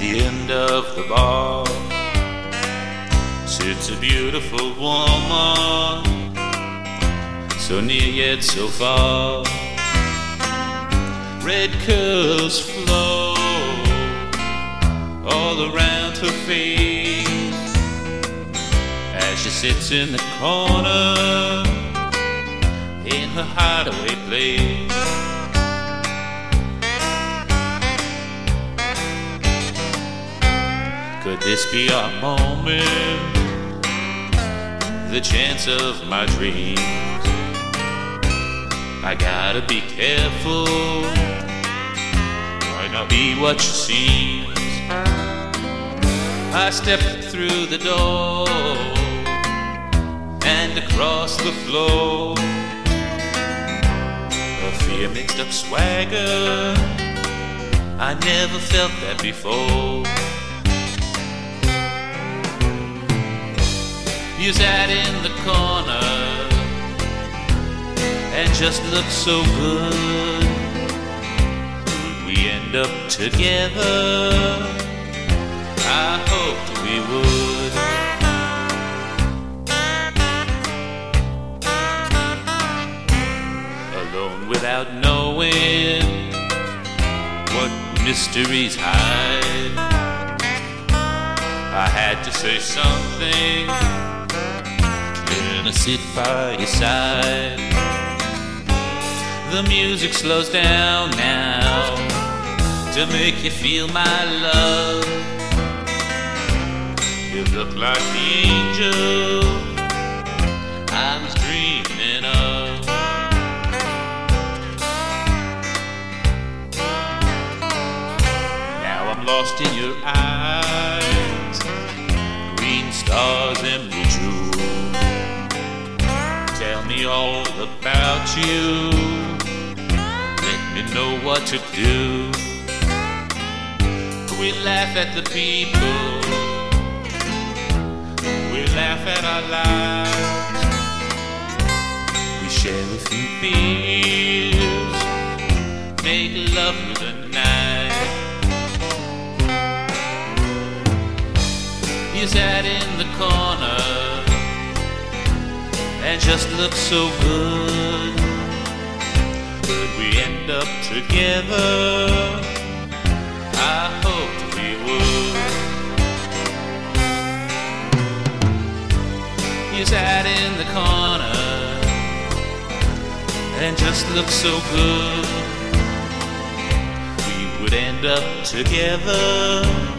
the end of the bar sits a beautiful woman, so near yet so far. Red curls flow all around her face as she sits in the corner in her hideaway place. Could this be our moment, the chance of my dreams? I gotta be careful, might not be what you seems. I stepped through the door and across the floor, a fear mixed up swagger, I never felt that before. You sat in the corner and just looked so good. Would we end up together? I hoped we would. Alone without knowing what mysteries hide, I had to say something, gonna sit by your side. The music slows down now to make you feel my love. You look like the angel I was dreaming of. Now I'm lost in your eyes, green stars, emerald jewels. Tell me all about you, let me know what to do. We laugh at the people, we laugh at our lives. We share a few beers, make love through the night. You sat in the corner and just looked so good. Could we end up together? I hoped we would. You sat in the corner and just looked so good. We would end up together.